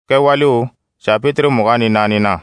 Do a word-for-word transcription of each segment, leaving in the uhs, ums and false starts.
Kɛwalew chapitre mugan ni naani na.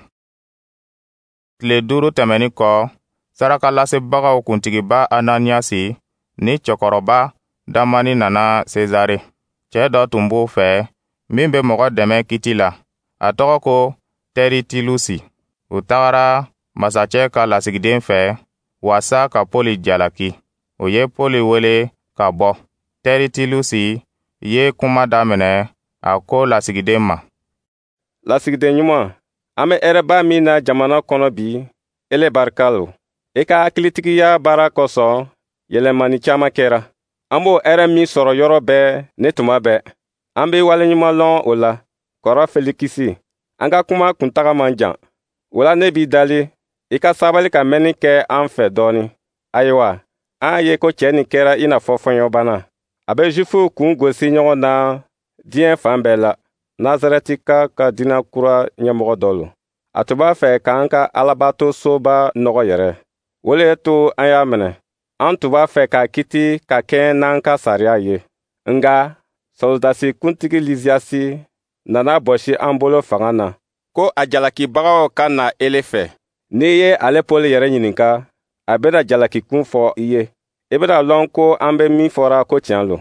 Tile duuru tɛmɛni kɔ, sarakalasebagaw kuntigiba Ananiasi ni cɛkɔrɔba Damani nana Sezare. Cɛ dɔ tun b'o fɛ, min bɛ mɔgɔ dɛmɛ kiti la. A tɔgɔ ko Teritilusi. U tagara masacɛ ka lasigiden fɛ, waasa ka Pɔli jalaki. O ye Pɔli wele ka bɔ. Teritilusi ye kuma daminɛ a ko lasigiden ma. Lasigiden ɲuman, an bɛ hɛrɛba min na jamana kɔnɔ bi, ele barika lo. I ka hakilitigiya baara kosɔn, yɛlɛmani caman kɛra. An b'o hɛrɛ min sɔrɔ yɔrɔ bɛɛ ni tuma bɛɛ. An bɛ waleɲuman lɔn o la. Kɔrɔ Felikisi, an ka kuma kuntaga man jan. O la ne b'i dali, i ka sabali ka mɛnni kɛ an fɛ dɔɔni. Ayiwa, an ye ko cɛ nin kɛra i n'a fɔ fɔɲɔbana. A bɛ Jufuw kun gosi ɲɔgɔn na diɲɛ fan bɛɛ la. Nazarɛtika ka diinɛ kura ɲɛmɔgɔ dɔ lo. A tun b'a fɛ k'an ka alabato soba nɔgɔ yɛrɛ. O le ye to an y'a minɛ. An tun b'a fɛ k'a kiti ka kɛɲɛ n'an ka sariya ye. Nga soldasi kuntigi Lisiasi nana bɔsi an bolo fanga na, ko a jalakibagaw ka na ele fɛ. N'i ye ale Pɔli yɛrɛ ɲininka, a bɛna jalakikun fɔ i ye. I bɛna lɔn ko an bɛ min fɔra ko tiɲɛ lo.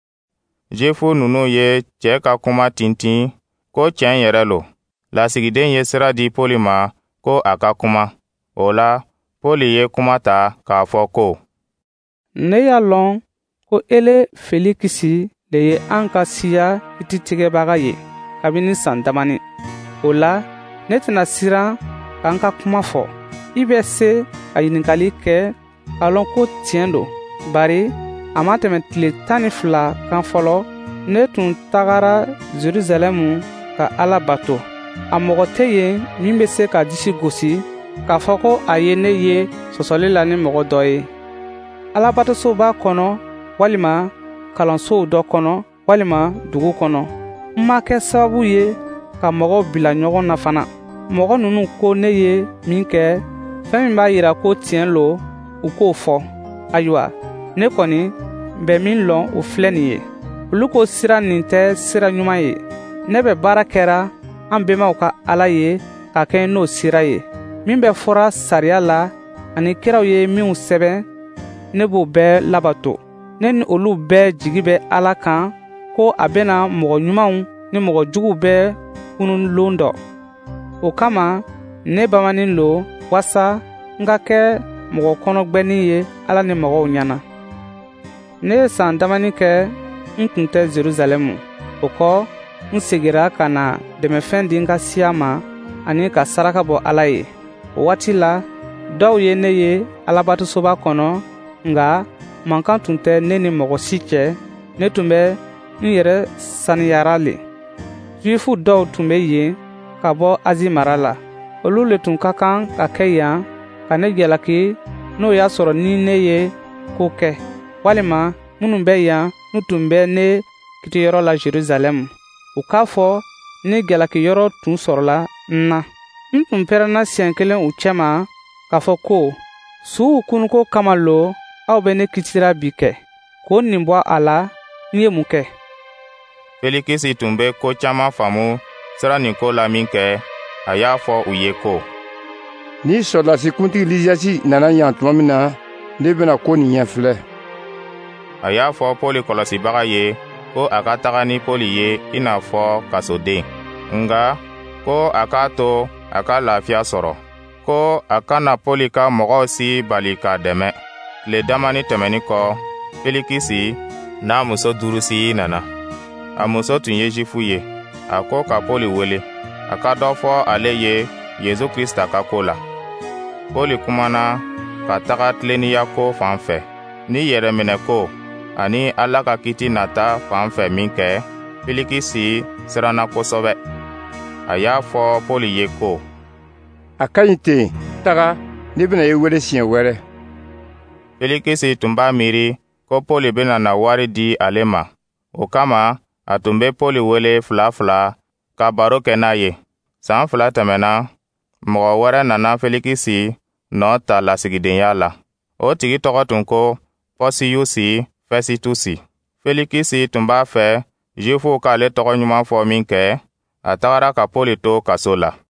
Jefu ninnu ye cɛ ka kuma tintin ko tiɲɛ yɛrɛ lo. Lasigiden ye sira di Pɔli ma ko a ka kuma. O la, Pɔli ye kuma ta k'a fɔ ko: Ne y'a lɔn ko ele Felikisi le ye an ka siya kititigɛbaga ye kabini san damani. O la, ne tɛna siran k'an ka kuma fɔ. I bɛ se ka ɲininkali kɛ k'a lɔn ko tiɲɛ do. Bari a ma tɛmɛ tile tan ni fila kan fɔlɔ, ne tun tagara Jerusalɛmu ka Ala bato. A mɔgɔ tɛ yen min bɛ se ka disi gosi k'a fɔ ko a ye ne ye sɔsɔli la ni mɔgɔ dɔ ye. Alabatosoba kɔnɔ walima kalansow dɔ kɔnɔ walima dugu kɔnɔ. N ma kɛ sababu ye ka mɔgɔw bila ɲɔgɔn na fana. Mɔgɔ ninnu ko ne ye min kɛ, fɛn min b'a yira ko tiɲɛ lo, u k'o fɔ. Ayiwa, ne kɔni bɛ min lɔn o filɛ nin ye. Olu ko sira nin tɛ sira ɲuman ye. Ne bɛ baara kɛra an bɛnbaw ka Ala ye ka kɛɲɛ n'o sira ye. Min bɛ fɔra sariya la ani kiraw ye minw sɛbɛn, ne b'o bɛɛ labato. Ne ni olu bɛɛ jigi bɛ Ala kan ko a bɛna mɔgɔ ɲumanw ni mɔgɔ juguw bɛɛ kunun lon dɔ. O kama, ne bamanin lo waasa n ka kɛ mɔgɔ kɔnɔgbɛnnin ye Ala ni mɔgɔw ɲɛna. Ne ye san damani kɛ n tun tɛ Jerusalɛmu. O kɔ, n segira ka na dɛmɛfɛn di n ka siya ma ani ka saraka bɔ Ala ye. O waati la, dɔw ye ne ye alabatosoba kɔnɔ, nga mankan tun tɛ ne ni mɔgɔ si cɛ. Ne tun bɛ n yɛrɛ saniyara le. Juifu dɔw tun bɛ yen ka bɔ Azi mara la. Olu le tun ka kan ka kɛ yan ka ne jalaki n'o y'a sɔrɔ ni ne ye ko kɛ, walima minnu bɛ yan n'u tun bɛ ne kitiyɔrɔ la Jerusalɛmu. U k'a fɔ ni jalakiyɔrɔ tun sɔrɔla n na. N tun pɛrɛnna siɲɛ kelen u cɛma k'a fɔ ko, suw kunuko kama lo aw bɛ ne kitira bi kɛ. K'o nin bɔ a la, n ye mun kɛ? Felikisi tun bɛ ko caman faamu sira nin ko la min kɛ, a y'a fɔ u ye ko: Ni sɔrdasi kuntigi Lisiasi nana yan tuma min na, ne bɛna ko nin ɲɛ filɛ. A y'a fɔ Pɔli kɔlɔsibaga ye ko a ka taga ni Pɔli ye i n'a fɔ kasoden. Nga ko a k'a to a ka lafiya sɔrɔ, ko a kana Pɔli ka mɔgɔw si bali k'a dɛmɛ. Tile damani tɛmɛni kɔ, Felikisi n'a muso duurusi nana. A muso tun ye Jufu ye. A ko ka Pɔli wele, a ka dɔ fɔ ale ye Yezu Krista ka ko la. Pɔli kumana ka taga tilennenya ko fan fɛ, ni yɛrɛminɛ ko ani Ala ka kiti nata fan fɛ min kɛ, Felikisi siranna kosɛbɛ. A y'a fɔ Pɔli ye ko: A ka ɲi ten, taga, ne bɛna ye wele siɲɛ wɛrɛ. Felikisi tun b'a miiri ko Pɔli bɛna na wari di ale ma. O kama, a tun bɛ Pɔli wele fila fila ka baro kɛ n'a ye. San fila tɛmɛna, mɔgɔ wɛrɛ nana Felikisi nɔ ta lasigidenya la. O tigi tɔgɔ tun ko Pɔsiyusi Fɛsitusi. Felikisi tun b'a fɛ Jufuw k'ale tɔgɔ ɲuman fɔ min kɛ, a tagara ka Pɔli to kaso la.